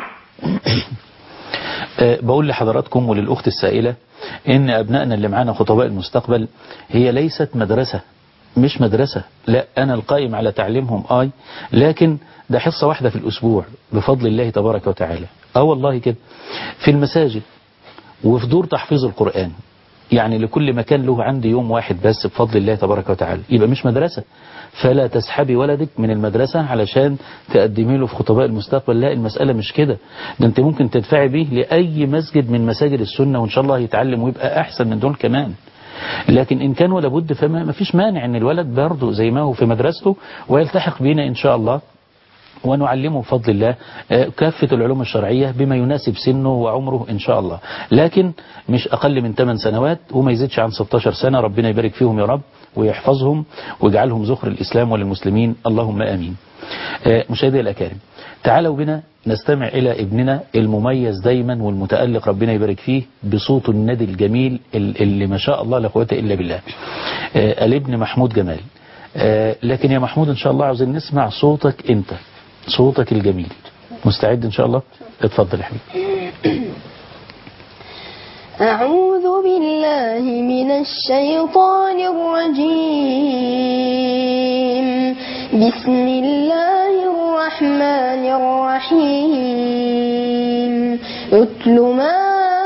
بقول لحضراتكم وللأخت السائلة إن أبنائنا اللي معانا خطباء المستقبل هي ليست مدرسة، مش مدرسة، لا أنا القائم على تعليمهم آي، لكن ده حصة واحدة في الأسبوع بفضل الله تبارك وتعالى. اه والله كده في المساجد وفي دور تحفيظ القرآن، يعني لكل مكان له عندي يوم واحد بس بفضل الله تبارك وتعالى، يبقى مش مدرسة. فلا تسحبي ولدك من المدرسة علشان تقدمي له في خطباء المستقبل، لا المسألة مش كده، ده انت ممكن تدفعي به لأي مسجد من مساجد السنة وإن شاء الله يتعلم ويبقى أحسن من دول كمان. لكن إن كان ولا بد فما فيش مانع أن الولد برضه زي ما هو في مدرسته ويلتحق بينا إن شاء الله، ونعلمه بفضل الله كافة العلوم الشرعية بما يناسب سنه وعمره إن شاء الله، لكن مش أقل من ثمان سنوات وما يزيدش عن ستة عشر سنة. ربنا يبارك فيهم يا رب ويحفظهم ويجعلهم ذخر الإسلام وللمسلمين، اللهم آمين. مشاهدي الأكارم، تعالوا بنا نستمع إلى ابننا المميز دايما والمتألق ربنا يبارك فيه بصوت الندي الجميل اللي ما شاء الله لا قوة إلا بالله، الابن محمود جمال. لكن يا محمود إن شاء الله عاوزين نسمع صوتك أنت، صوتك الجميل. مستعد إن شاء الله؟ اتفضل يا حبيبي. أعوذ بالله من الشيطان الرجيم. بسم الله الرحمن الرحيم. اتل ما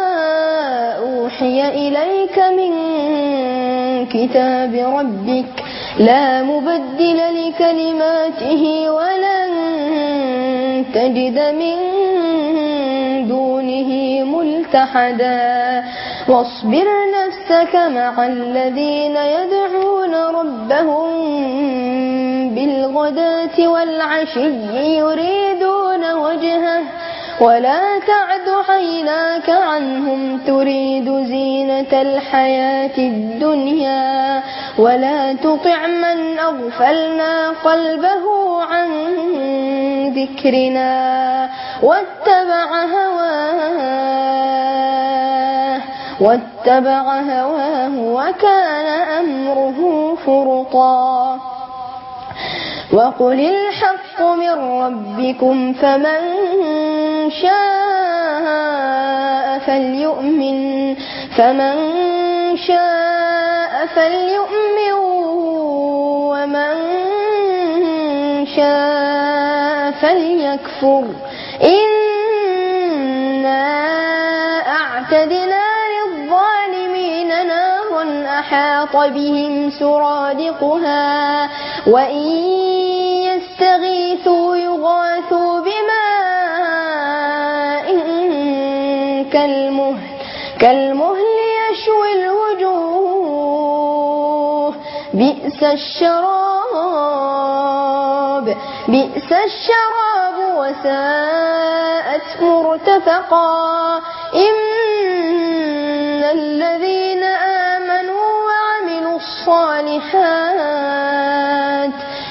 أوحي إليك من كتاب ربك لا مبدل لكلماته ولن تجد من دونه ملتحدا. واصبر نفسك مع الذين يدعون ربهم بالغداة والعشي يريدون وجهه ولا تعد عيناك عنهم تريد زينة الحياة الدنيا ولا تطع من أغفلنا قلبه عن ذكرنا واتبع هواه واتبع هواه وكان أمره فرطا. وقل الحق من ربكم فمن شاء فليؤمن فمن شاء فليؤمن ومن شاء فليكفر. إنا أعتدنا للظالمين نارا أحاط بهم سرادقها وإن يستغيثوا يغاثوا بماء كالمهل كالمهل يشوي الوجوه بئس الشراب بئس الشراب وساءت مرتفقا. إن الذين آمنوا وعملوا الصالحات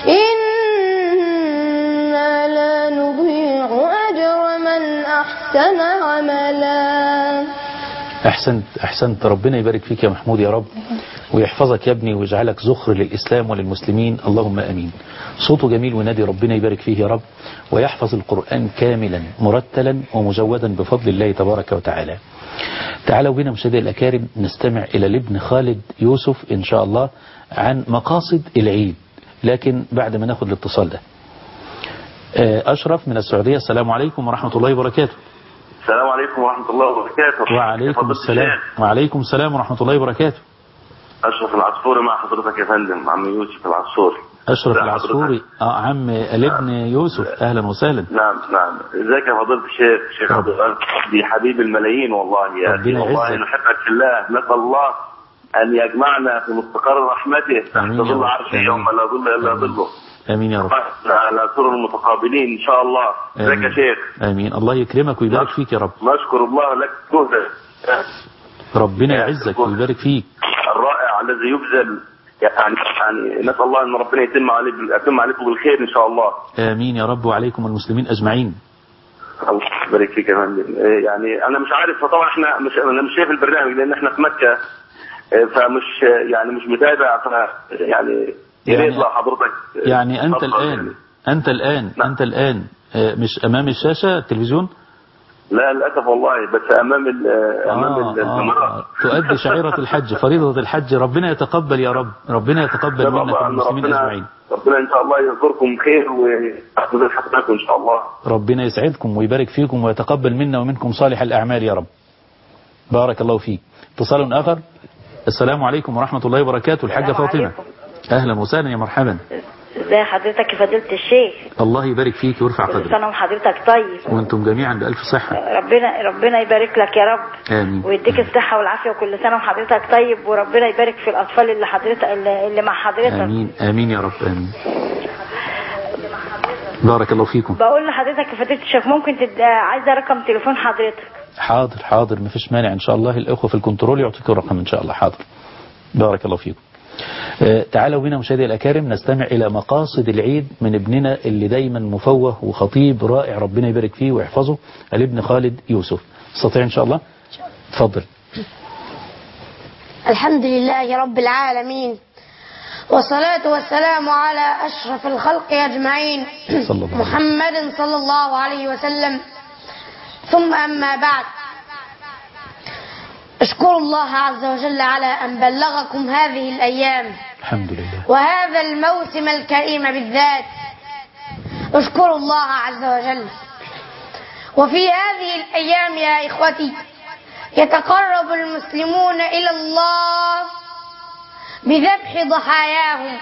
إنا لا نضيع أجر من أحسن عملا. أحسنت أحسنت، ربنا يبارك فيك يا محمود يا رب ويحفظك يا ابني ويجعلك ذخر للإسلام وللمسلمين، اللهم أمين. صوته جميل ونادي، ربنا يبارك فيه يا رب ويحفظ القرآن كاملا مرتلا ومجودا بفضل الله تبارك وتعالى. تعالوا بنا مشاهدي الأكارم نستمع إلى الابن خالد يوسف إن شاء الله عن مقاصد العيد، لكن بعد ما ناخد الاتصال ده. أشرف من السعودية، السلام عليكم ورحمة الله وبركاته. السلام عليكم ورحمة الله وبركاته. وعليكم السلام وعليكم السلام ورحمة الله وبركاته. أشرف العصفوري مع حضرتك يا فندم، عم يوسف العصفوري. أشرف العصفوري، اه عم الابن يوسف، أهلا وسهلا. نعم نعم، ازيك يا فضيلة الشيخ شيخ عبد الغني، دي حبيب الملايين والله يا أخي، والله نحبك في الله، نسأل الله أن يجمعنا في مستقر رحمته تحت ظل عرشه يوم لا ظل إلا ظله. آمين يا رب. على سرر المتقابلين إن شاء الله. ازيك يا شيخ؟ آمين، الله يكرمك ويبارك فيك يا رب. نشكر الله لك جهدك. ربنا يعزك ويبارك فيك. الرائع الذي يبذل، يعني يعني نسأل الله أن ربنا يتم عليك يتم عليكم بالخير إن شاء الله. آمين يا رب وعليكم المسلمين أجمعين. الله يبارك فيك يا فندم. يعني أنا مش عارف، فطبعا إحنا مش أنا مش شايف البرنامج لأن إحنا في مكة، فمش يعني مش متابع، ف يعني يا ريت لو حضرتك يعني أنت الآن يعني. أنت الآن نعم. أنت الآن مش أمام الشاشة التلفزيون؟ لا للاسف والله، بس امام ال امام الجمرات. تؤدي شعيرة الحج، فريضة الحج. ربنا يتقبل يا رب، ربنا يتقبل منا والمسلمين اجمعين. ربنا ان شاء الله يذكركم خير ويحفظ حسناتكم ان شاء الله. ربنا يسعدكم ويبارك فيكم ويتقبل منا ومنكم صالح الاعمال يا رب. بارك الله فيك. اتصال اخر. السلام عليكم ورحمة الله وبركاته. الحاجة فاطمة. اهلا وسهلا يا مرحبا. ازي حضرتك يا فضيلة الشيخ؟ الله يبارك فيك ويرفع قدرك. كل سنة وحضرتك طيب وانتم جميعا بألف صحة. ربنا ربنا يبارك لك يا رب. آمين. ويديك الصحة والعافية، وكل سنة وحضرتك طيب، وربنا يبارك في الأطفال اللي حضرتك اللي مع حضرتك. آمين آمين يا رب آمين. بارك الله فيكم. بقول لحضرتك يا فضيلة الشيخ، ممكن تد... عايزة رقم تليفون حضرتك؟ حاضر حاضر مفيش مانع إن شاء الله، الأخوة في الكنترول يعطيكم الرقم إن شاء الله. حاضر. بارك الله فيكم. آه تعالوا بنا مشاهدي الأكارم نستمع إلى مقاصد العيد من ابننا اللي دايما مفوه وخطيب رائع، ربنا يبارك فيه ويحفظه، الابن خالد يوسف. تستطيع إن شاء الله؟ تفضل. الحمد لله رب العالمين، والصلاة والسلام على أشرف الخلق أجمعين محمد صلى الله عليه وسلم. ثم أما بعد، أشكر الله عز وجل على أن بلغكم هذه الأيام الحمد لله وهذا الموسم الكريم بالذات. أشكر الله عز وجل. وفي هذه الأيام يا إخوتي يتقرب المسلمون إلى الله بذبح ضحاياهم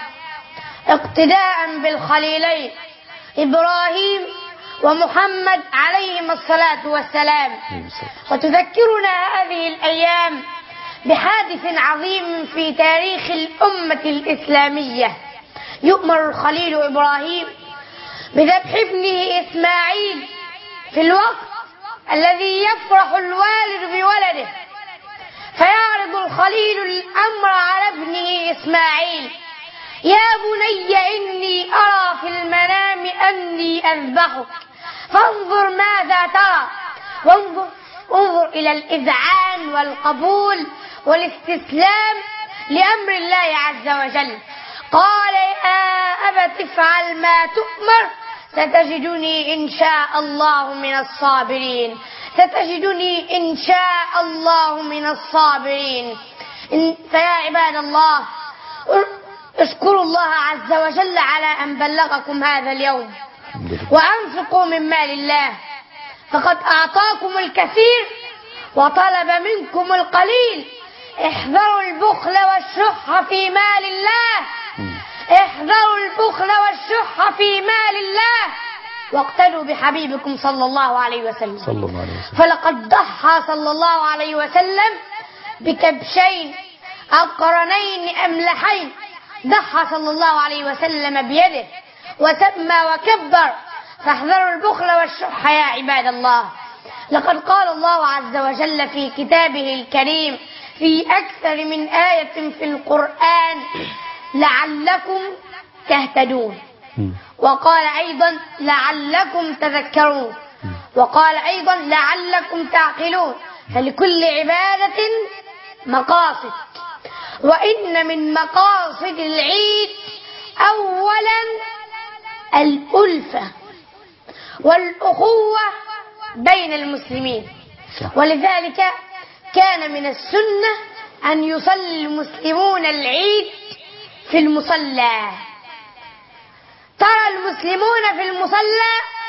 اقتداء بالخليلين إبراهيم ومحمد عليهما الصلاة والسلام. وتذكرنا هذه الأيام بحادث عظيم في تاريخ الأمة الإسلامية. يؤمر الخليل إبراهيم بذبح ابنه إسماعيل في الوقت الذي يفرح الوالد بولده، فيعرض الخليل الأمر على ابنه إسماعيل: يا بني إني أرى في المنام أني أذبحك فانظر ماذا ترى. وانظر انظر إلى الإذعان والقبول والاستسلام لأمر الله عز وجل. قال: يا أبت افعل ما تؤمر ستجدني إن شاء الله من الصابرين ستجدني إن شاء الله من الصابرين. فيا عباد الله، اشكروا الله عز وجل على أن بلغكم هذا اليوم، وأنفقوا من مال الله، فقد أعطاكم الكثير وطلب منكم القليل. احذروا البخل والشح في مال الله احذروا البخل والشح في مال الله واقتدوا بحبيبكم صلى الله عليه وسلم. صلى الله عليه وسلم. فلقد ضحى صلى الله عليه وسلم بكبشين أقرنين أملحين، ضحى صلى الله عليه وسلم بيده وسمى وكبر. فاحذروا البخل والشح يا عباد الله. لقد قال الله عز وجل في كتابه الكريم في أكثر من آية في القرآن: لعلكم تهتدون. وقال أيضا: لعلكم تذكرون. وقال أيضا: لعلكم تعقلون. فلكل عبادة مقاصد، وإن من مقاصد العيد أولا الألفة والأخوة بين المسلمين. ولذلك كان من السنة أن يصلي المسلمون العيد في المصلى. ترى المسلمون في المصلى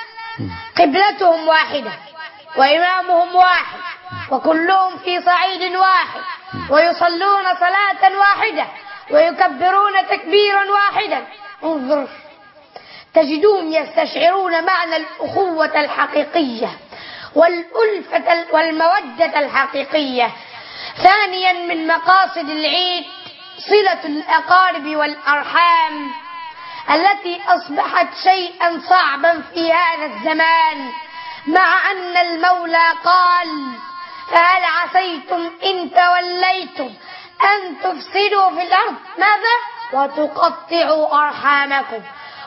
قبلتهم واحدة وإمامهم واحد وكلهم في صعيد واحد، ويصلون صلاة واحدة ويكبرون تكبيرا واحدا. انظر، تجدون يستشعرون معنى الأخوة الحقيقية والألفة والمودة الحقيقية. ثانيا من مقاصد العيد صلة الأقارب والأرحام التي أصبحت شيئا صعبا في هذا الزمان، مع أن المولى قال: فهل عسيتم إن توليتم أن تفسدوا في الأرض ماذا؟ وتقطعوا أرحامكم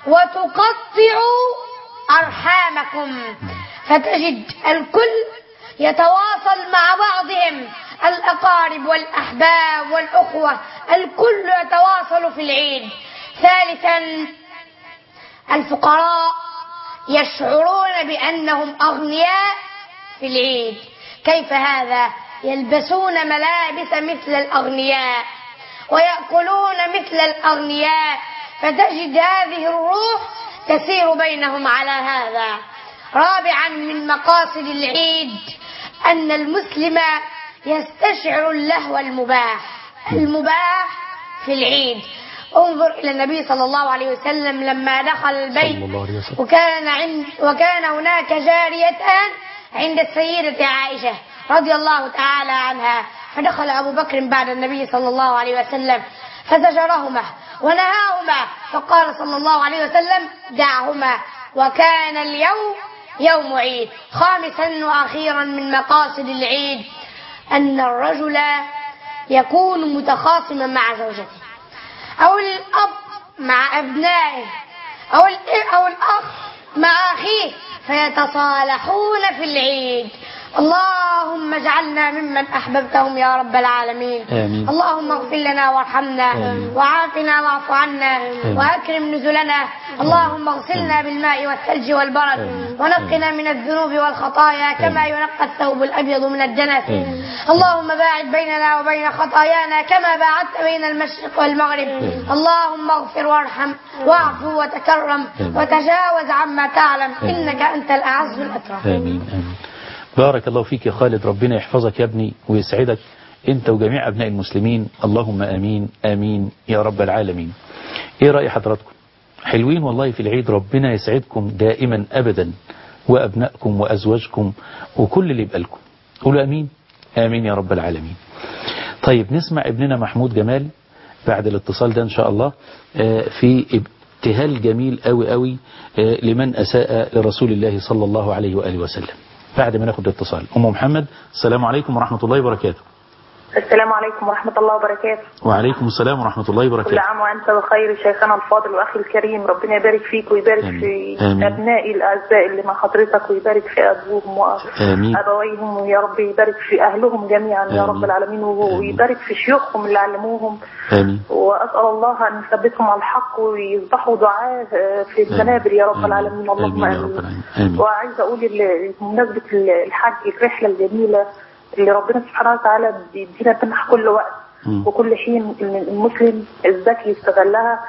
وتقطعوا أرحامكم. فتجد الكل يتواصل مع بعضهم، الأقارب والأحباب والأخوة، الكل يتواصل في العيد. ثالثا الفقراء يشعرون بأنهم أغنياء في العيد. كيف هذا؟ يلبسون ملابس مثل الأغنياء ويأكلون مثل الأغنياء، فتجد هذه الروح تسير بينهم على هذا. رابعا من مقاصد العيد أن المسلم يستشعر اللهو المباح المباح في العيد. انظر إلى النبي صلى الله عليه وسلم لما دخل البيت وكان, عند وكان هناك جارية عند السيدة عائشة رضي الله تعالى عنها، فدخل أبو بكر بعد النبي صلى الله عليه وسلم فزجرهما ونهاهما، فقال صلى الله عليه وسلم دعهما، وكان اليوم يوم عيد. خامسا وأخيرا من مقاصد العيد أن الرجل يكون متخاصما مع زوجته، أو الأب مع أبنائه، أو أو الأخ مع أخيه، فيتصالحون في العيد. اللهم اجعلنا ممن أحببتهم يا رب العالمين. آمين. اللهم اغفر لنا وارحمنا. آمين. وعافنا واعف عنا. آمين. وأكرم نزلنا. اللهم اغسلنا بالماء والثلج والبرد. آمين. ونقنا من الذنوب والخطايا كما ينقى الثوب الأبيض من الدنس. آمين. اللهم باعد بيننا وبين خطايانا كما باعدت بين المشرق والمغرب. آمين. اللهم اغفر وارحم واعفو وتكرم وتجاوز عما تعلم. آمين. إنك أنت الأعز الأكرم. آمين. آمين. بارك الله فيك يا خالد، ربنا يحفظك يا ابني ويسعدك انت وجميع ابناء المسلمين، اللهم امين امين يا رب العالمين. ايه رأي حضراتكم؟ حلوين والله في العيد، ربنا يسعدكم دائما ابدا، وابنائكم وازواجكم وكل اللي يبقى لكم. قولوا امين امين يا رب العالمين. طيب نسمع ابننا محمود جمال بعد الاتصال ده ان شاء الله في ابتهال جميل قوي قوي لمن اساء لرسول الله صلى الله عليه واله وسلم. بعد ما ناخد الاتصال. أم محمد، السلام عليكم ورحمة الله وبركاته. السلام عليكم ورحمة الله وبركاته. وعليكم السلام ورحمة الله وبركاته. كل عام وأنت بخير شيخنا الفاضل وأخي الكريم، ربنا يبارك فيك ويبارك آمين. في آمين. أبنائي الأعزاء اللي مع حضرتك، ويبارك في أبوهم وأبويهم، ويا رب يبارك في أهلهم جميعا آمين. يا رب العالمين، ويبارك في شيوخهم اللي علموهم آمين. وأسأل الله أن يثبتهم على الحق ويصبحوا دعاة في المنابر يا رب العالمين. اللهم آمين. وعايزة أقول بمناسبة الحج، الرحلة الجميلة اللي ربنا سبحانه وتعالى بيدينا تمح كل وقت م. وكل حين المسلم الذكي يستغلها.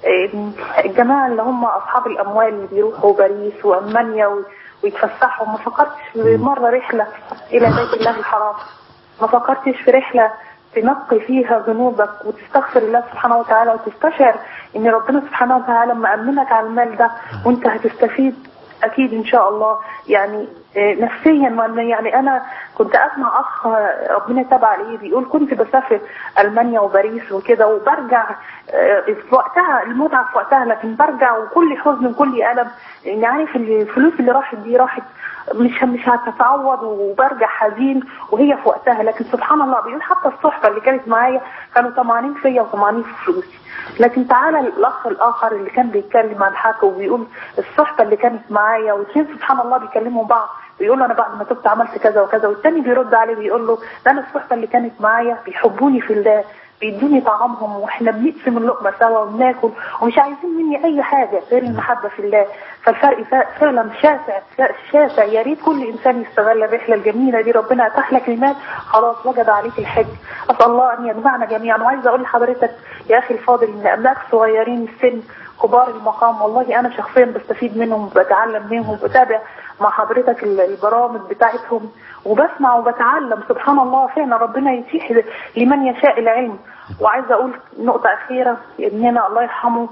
الجماعة اللي هم أصحاب الأموال اللي بيروحوا باريس وألمانيا ويتفسحوا، ما فكرتش في مرة رحلة إلى بيت الله الحرام؟ ما فكرتش في رحلة تنقي فيها ذنوبك وتستغفر الله سبحانه وتعالى وتستشعر إن ربنا سبحانه وتعالى مأمنك على المال ده وأنت هتستفيد أكيد إن شاء الله، يعني نفسيا. يعني أنا كنت أسمع أخ ربنا تابع عليه بيقول كنت بسافر ألمانيا وباريس وكده وبرجع في وقتها، المتعة في وقتها، لكن برجع وكل حزن وكل ألم، يعني عارف الفلوس اللي راحت دي راحت مش مش هتتعوض، وبرجع حزين وهي في وقتها. لكن سبحان الله بيقول حتى الصحبة اللي كانت معايا كانوا طمعانين فيا وطمعانين في فلوسي. لكن تعالى الأخ الآخر اللي كان بيتكلم عن حاجة وبيقول الصحبة اللي كانت معايا، واثنين سبحان الله بيكلموا بعض، بيقول له أنا بعد ما تبت عملت كذا وكذا، والتاني بيرد عليه بيقول له ده أنا الصحبة اللي كانت معايا بيحبوني في الله، بيدوني طعامهم واحنا بنقسم اللقمة سوا وبناكل ومش عايزين مني أي حاجة غير المحبة في الله. فالفرق فعلا شاسع شاسع. يا ريت كل إنسان يستغل الرحلة الجميلة دي. ربنا أتاح لك المال، خلاص وجد عليك الحج. أسأل الله أن يجمعنا جميعا. وعايزة أقول لحضرتك يا أخي الفاضل إن أبنائك صغيرين السن كبار المقام، والله أنا شخصيا بستفيد منهم وبتعلم منهم وبتابع مع حضرتك البرامج بتاعتهم وبسمع وبتعلم. سبحان الله فعلا ربنا يتيح لمن يشاء العلم. وعايزة أقول نقطة أخيرة، ابننا الله يرحمه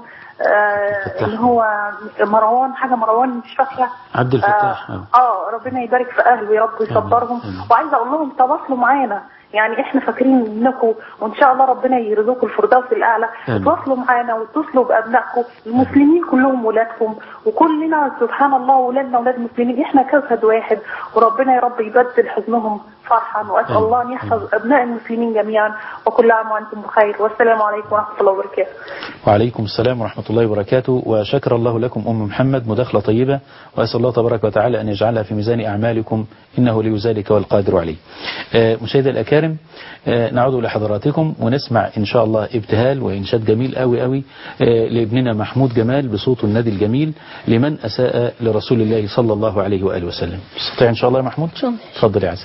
آه اللي هو مروان، حاجة مروان مش فاكرة، عبد الفتاح آه, اه ربنا يبارك في أهله يا رب ويصبرهم. وعايزة أقول لهم تواصلوا معانا، يعني احنا فاكرين انكم وان شاء الله ربنا يرزقكم الفردوس الاعلى. تواصلوا معانا واتصلوا بابنائكم المسلمين كلهم ولادكم، وكلنا سبحان الله ولادنا ولاد المسلمين، احنا كوكب واحد، وربنا يا رب يبدل حزنهم فرحا. واسال الله ان يحفظ ابناء المسلمين جميعا وكل عام وأنتم بخير، والسلام عليكم ورحمة الله وبركاته. وعليكم السلام ورحمة الله وبركاته. وشكر الله لكم أم محمد، مداخلة طيبة، وأسأل الله تبارك وتعالى أن يجعلها في ميزان أعمالكم إنه لي ذلك والقادر عليه. مشاهدي الأكارم، نعود لحضراتكم ونسمع إن شاء الله ابتهال وإنشاد جميل قوي قوي لابننا محمود جمال بصوت النادي الجميل لمن أساء لرسول الله صلى الله عليه وآله وسلم. تستطيع إن شاء الله يا محمود؟ تفضل يا عزيز.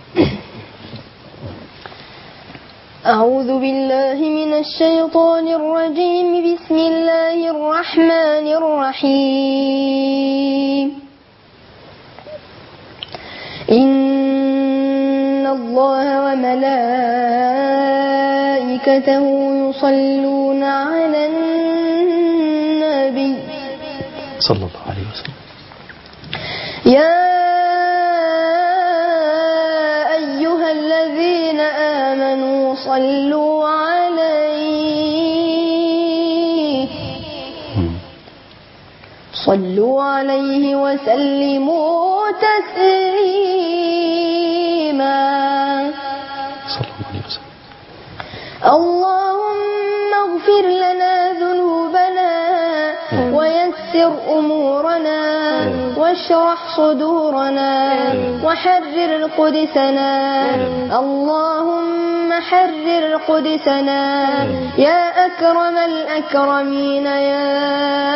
أعوذ بالله من الشيطان الرجيم. بسم الله الرحمن الرحيم. إن الله وملائكته يصلون على النبي صلى الله عليه وسلم. يا أيها الذين آمنوا صلوا عليه صلوا عليه وسلموا تسليما. صلى الله عليه وسلم. اللهم اغفر لنا ذنوبنا ويسر أمورنا واشرح صدورنا وحرر قدسنا. اللهم حرر قدسنا يا أكرم الأكرمين يا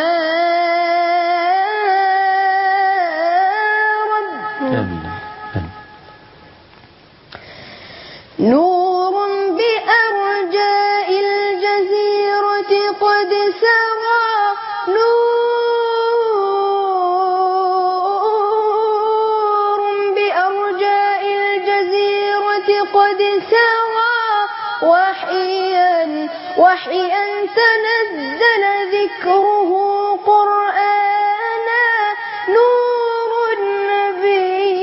رب. نور بأرجاء الجزيرة قد سرى، نور بأرجاء الجزيرة قد سرى، وحيا وحيا تنزل ذكره قرآنا. نور النبي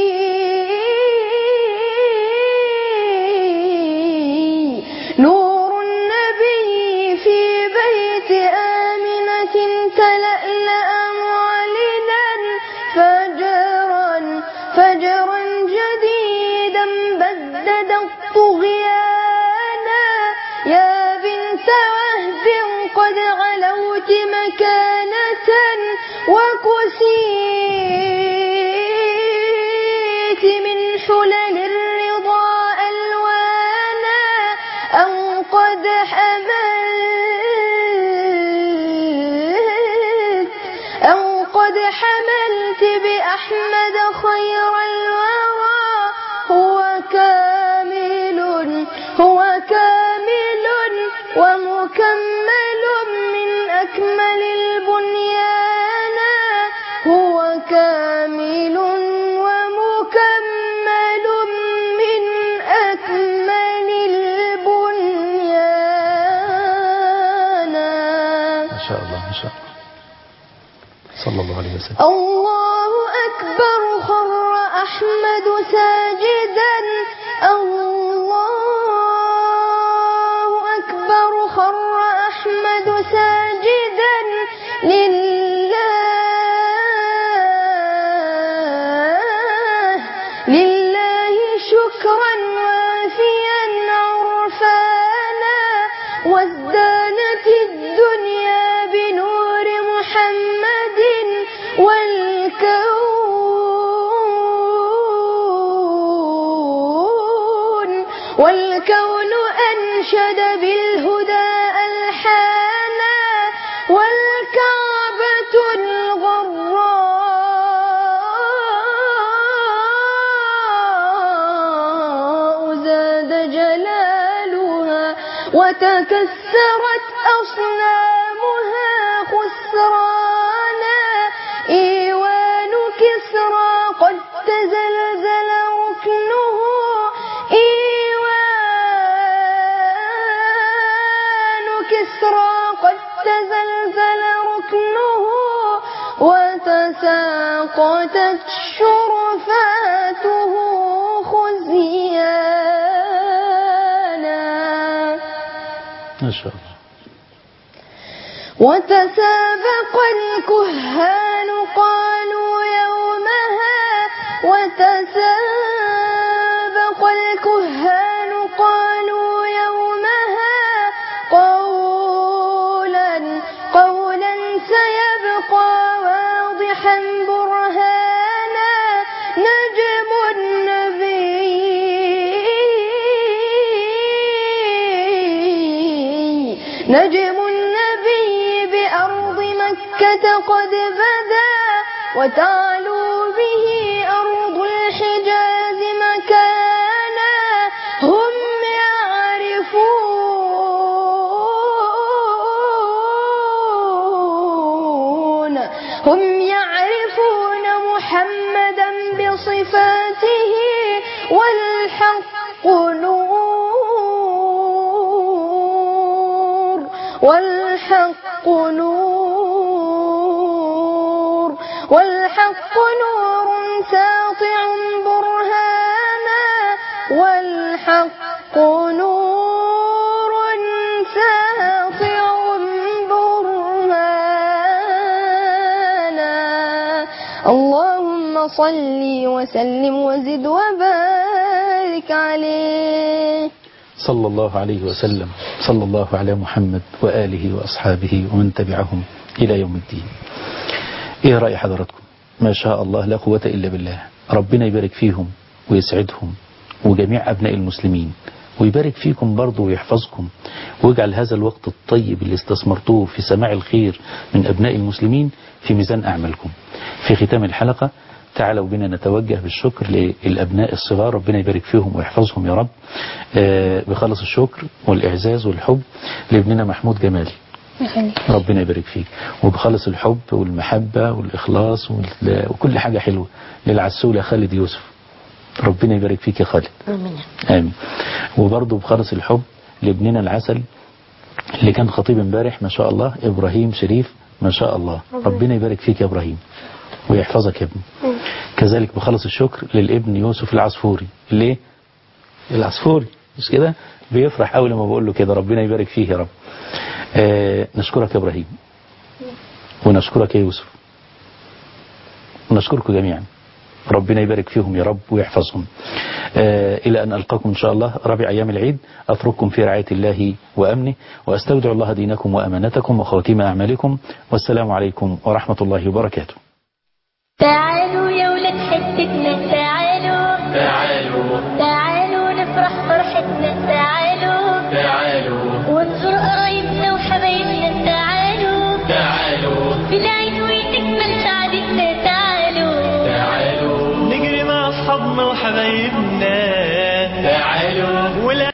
نور النبي في بيت آمنة تلألأ معلنا، فجرا فجرا جديدا بدد الطغيانا. يا بنت وهب قد علوت مكانة وكسيت من حلل الرضا ألوانا. أو قد حملت أو قد حملت بأحمد خير الورى. هو كامل هو كامل ومكمل من أكمل البنيان. هو كامل ومكمل من أكمل البنيان. ما شاء الله ما شاء الله صلى الله عليه وسلم. الله أكبر. خر أحمد ساجدا. الله أكبر. خر أحمد ساجدا لله لله شكرا وافيا عرفانا. وازدانت الدنيا بنور محمد والكون والكون أنشد بالهدى ألحانا. والكعبة الغراء زاد جلالها وتكسرت أصنامها خسرانا. إيوان كسرى قد تزلزل ركنه. إيوان كسرى قد تزلزل ركنه، وتساقطت شرفاته خزيانا. ما شاء الله. وتسابق الكهان قالوا يومها وتسابق الكهان قالوا يومها نجم النبي بأرض مكة قد بدا وتعلو به أرض الحجاز مكانا هم يعرفون هم يعرفون محمدا بصفاته والحق نور والحق نور والحق نور ساطع برهانا والحق نور ساطع برهانا اللهم صل وسلم وزد وبارك عليه صلى الله عليه وسلم. صلى الله على محمد وآله وأصحابه ومن تبعهم إلى يوم الدين. إيه رأي حضراتكم؟ ما شاء الله لا قوة إلا بالله. ربنا يبارك فيهم ويسعدهم وجميع أبناء المسلمين ويبارك فيكم برضو ويحفظكم ويجعل هذا الوقت الطيب اللي استثمرتوه في سماع الخير من أبناء المسلمين في ميزان أعمالكم. في ختام الحلقة تعالوا بنا نتوجه بالشكر للأبناء الصغار، ربنا يبارك فيهم ويحفظهم يا رب. آه بخلص الشكر والإعزاز والحب لابننا محمود جمال، ربنا يبارك فيك، وبخلص الحب والمحبة والإخلاص وكل حاجة حلوة للعسولة خالد يوسف، ربنا يبارك فيك يا خالد. آمين. آمين. وبرضه بخلص الحب لابننا العسل اللي كان خطيب امبارح ما شاء الله، إبراهيم شريف ما شاء الله، ربنا يبارك فيك يا إبراهيم ويحفظك يا ابني. كذلك بخلص الشكر للابن يوسف العصفوري، ليه العصفوري مش كده بيفرح أول ما بقول له كده، ربنا يبارك فيه يا رب. آه نشكرك يا إبراهيم ونشكرك يا يوسف ونشكركم جميعا، ربنا يبارك فيهم يا رب ويحفظهم. آه إلى أن ألقاكم إن شاء الله رابع أيام العيد، أترككم في رعاية الله وأمنه، وأستودع الله دينكم وأمانتكم وخواتيم أعمالكم، والسلام عليكم ورحمة الله وبركاته. تعالوا يا ولاد حتتنا، تعالوا تعالوا تعالوا نفرح فرحتنا، تعالوا تعالوا ونزور قرايبنا وحبايبنا، تعالوا تعالوا في العيد وتكمل سعادتنا، تعالوا تعالوا نجري مع أصحابنا وحبايبنا.